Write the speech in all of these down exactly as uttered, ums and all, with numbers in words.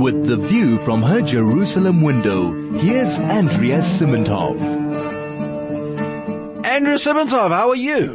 With the view from her Jerusalem window, here's Andrea Simantov. Andrea Simantov, how are you?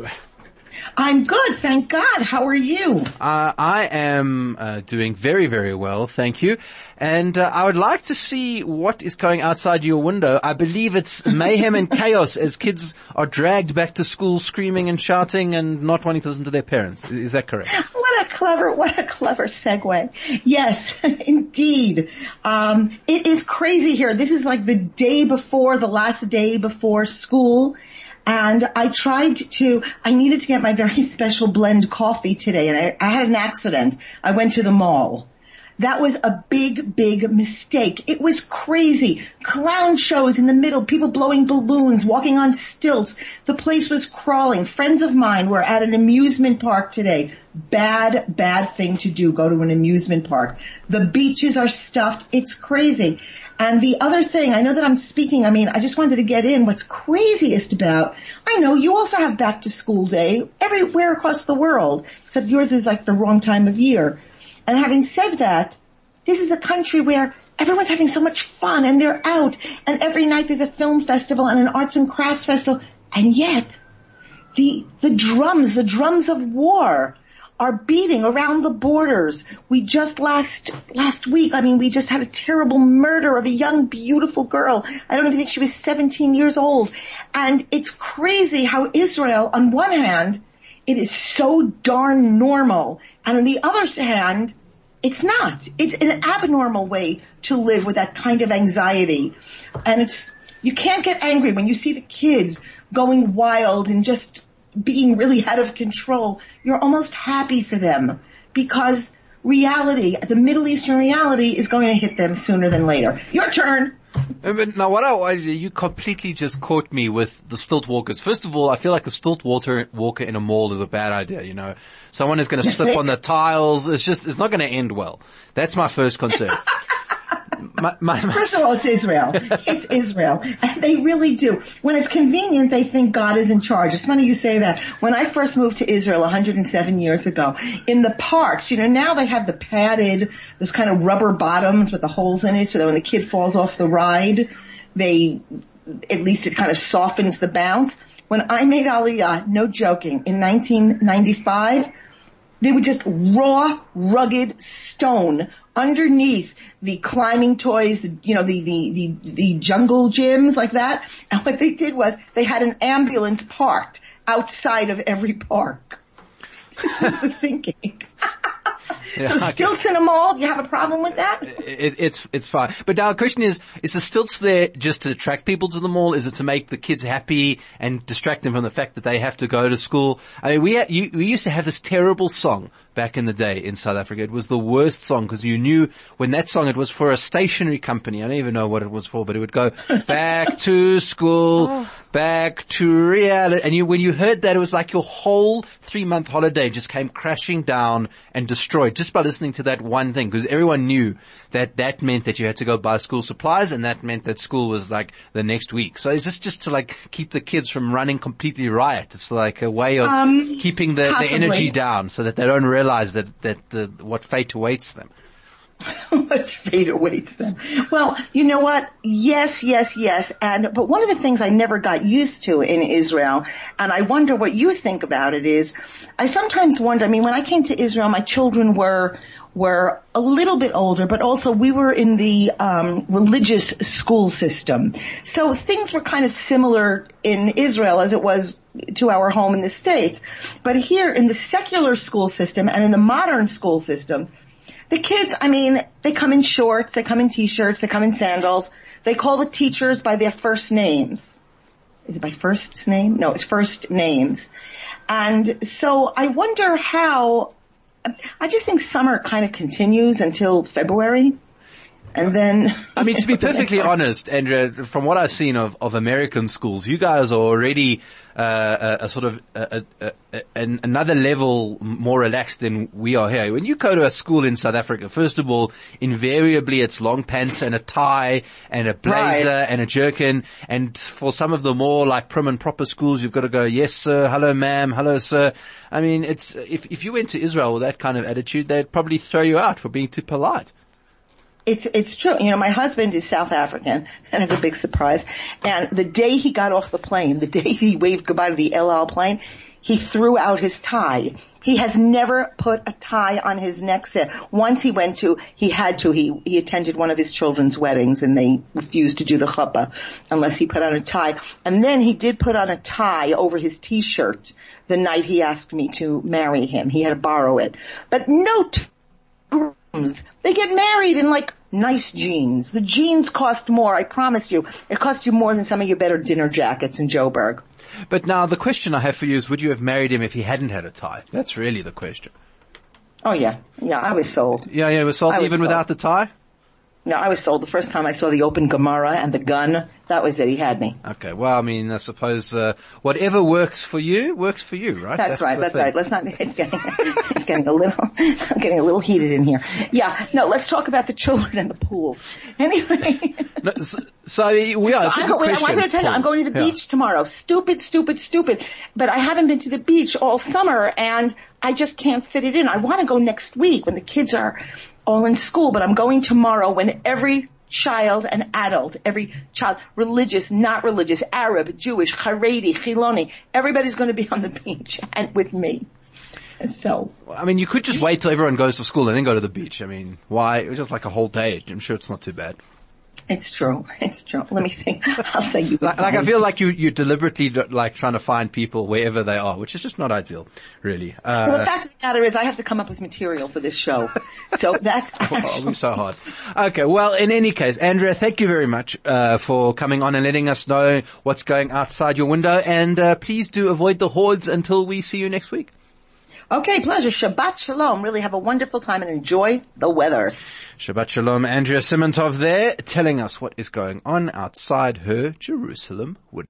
I'm good, thank God. How are you? Uh, I am uh, doing very, very well, thank you. And uh, I would like to see what is going outside your window. I believe it's mayhem and chaos as kids are dragged back to school screaming and shouting and not wanting to listen to their parents. Is that correct? What a clever, what a clever segue. Yes, indeed. Um, it is crazy here. This is like the day before, the last day before school. And I tried to, I needed to get my very special blend coffee today, and I, I had an accident. I went to the mall. That was a big, big mistake. It was crazy. Clown shows in the middle, people blowing balloons, walking on stilts. The place was crawling. Friends of mine were at an amusement park today. Bad, bad thing to do, go to an amusement park. The beaches are stuffed. It's crazy. And the other thing, I know that I'm speaking, I mean, I just wanted to get in what's craziest about, I know you also have back to school day everywhere across the world, except yours is like the wrong time of year. And having said that, this is a country where everyone's having so much fun and they're out, and every night there's a film festival and an arts and crafts festival, and yet the, the drums, the drums of war are beating around the borders. We just last, last week, I mean, we just had a terrible murder of a young, beautiful girl. I don't even think she was seventeen years old. And it's crazy how Israel, on one hand, it is so darn normal. And on the other hand, it's not. It's an abnormal way to live with that kind of anxiety. And it's, you can't get angry when you see the kids going wild and just being really out of control. You're almost happy for them because reality, the Middle Eastern reality, is going to hit them sooner than later. Your turn. But now what I was, you completely just caught me with the stilt walkers. First of all, I feel like a stilt walker, walker in a mall is a bad idea, you know. Someone is going to slip on the tiles. It's just, it's not going to end well. That's my first concern. My, my, my First of all, it's Israel. It's Israel. And they really do. When it's convenient, they think God is in charge. It's funny you say that. When I first moved to Israel one hundred seven years ago, in the parks, you know, now they have the padded, those kind of rubber bottoms with the holes in it so that when the kid falls off the ride, they, at least it kind of softens the bounce. When I made Aliyah, no joking, in nineteen ninety-five, they were just raw, rugged stone underneath the climbing toys, the, you know, the, the, the, the jungle gyms like that. And what they did was they had an ambulance parked outside of every park. This was the thinking. Yeah, so stilts in a mall, you have a problem with that? It, it's it's fine. But now the question is, is the stilts there just to attract people to the mall? Is it to make the kids happy and distract them from the fact that they have to go to school? I mean, we had, you, we used to have this terrible song back in the day in South Africa. It was the worst song because you knew when that song, it was for a stationery company. I don't even know what it was for, but it would go, back to school, oh. back to reality. And you, when you heard that, it was like your whole three month holiday just came crashing down and destroyed just by listening to that one thing, because everyone knew that that meant that you had to go buy school supplies, and that meant that school was like the next week. So is this just to like keep the kids from running completely riot? It's like a way of um, keeping the, the energy down so that they don't realize that, that the, what fate awaits them. What fate awaits them. Well, you know what? Yes, yes, yes. And, but one of the things I never got used to in Israel, and I wonder what you think about it, is I sometimes wonder, I mean, when I came to Israel, my children were, were a little bit older, but also we were in the, um, religious school system. So things were kind of similar in Israel as it was to our home in the States. But here in the secular school system and in the modern school system, the kids, I mean, they come in shorts, they come in t-shirts, they come in sandals. They call the teachers by their first names. Is it by first name? No, it's first names. And so I wonder how, I just think summer kind of continues until February. And then, I mean, to be perfectly honest, Andrea, from what I've seen of, of American schools, you guys are already uh, a, a sort of a, a, a, an, another level more relaxed than we are here. When you go to a school in South Africa, first of all, invariably it's long pants and a tie and a blazer right. and a jerkin. And for some of the more like prim and proper schools, you've got to go, yes, sir, hello, ma'am, hello, sir. I mean, it's if if you went to Israel with that kind of attitude, they'd probably throw you out for being too polite. it's, it's true. You know, my husband is South African. That is a big surprise. And the day he got off the plane, the day he waved goodbye to the El Al plane, he threw out his tie. He has never put a tie on his neck set. Once he went to, he had to, he, he attended one of his children's weddings and they refused to do the chuppah unless he put on a tie. And then he did put on a tie over his t-shirt the night he asked me to marry him. He had to borrow it. But no t- grooms. They get married in like nice jeans. The jeans cost more, I promise you. It costs you more than some of your better dinner jackets in Joburg. But now the question I have for you is, would you have married him if he hadn't had a tie? That's really the question. Oh yeah. Yeah, I was sold. Yeah, yeah, it was sold I was even sold. without the tie? No, I was sold. The first time I saw the open Gemara and the gun, that was it. He had me. Okay, well, I mean, I suppose, uh, whatever works for you, works for you, right? That's, that's right, that's thing. right. Let's not, it's getting, it's getting a little, getting a little heated in here. Yeah, no, let's talk about the children and the pools. Anyway. No, so, so, yeah, so I'm, wait, I wanted to tell you, I'm going to the yeah. beach tomorrow. Stupid, stupid, stupid. But I haven't been to the beach all summer and I just can't fit it in. I want to go next week when the kids are all in school, but I'm going tomorrow when every child and adult, every child, religious, not religious, Arab, Jewish, Haredi, Chiloni, everybody's going to be on the beach and with me. So. I mean, you could just wait till everyone goes to school and then go to the beach. I mean, why? It was just like a whole day. I'm sure it's not too bad. It's true. It's true. Let me think. I'll say you. Like, like I feel like you, you're deliberately like trying to find people wherever they are, which is just not ideal, really. Uh, well, the fact of the matter is I have to come up with material for this show. So that's actually. Oh, it'll be so hard. Okay. Well, in any case, Andrea, thank you very much, uh, for coming on and letting us know what's going outside your window. And, uh, please do avoid the hordes until we see you next week. Okay, pleasure. Shabbat shalom. Really have a wonderful time and enjoy the weather. Shabbat shalom. Andrea Simantov there telling us what is going on outside her Jerusalem window.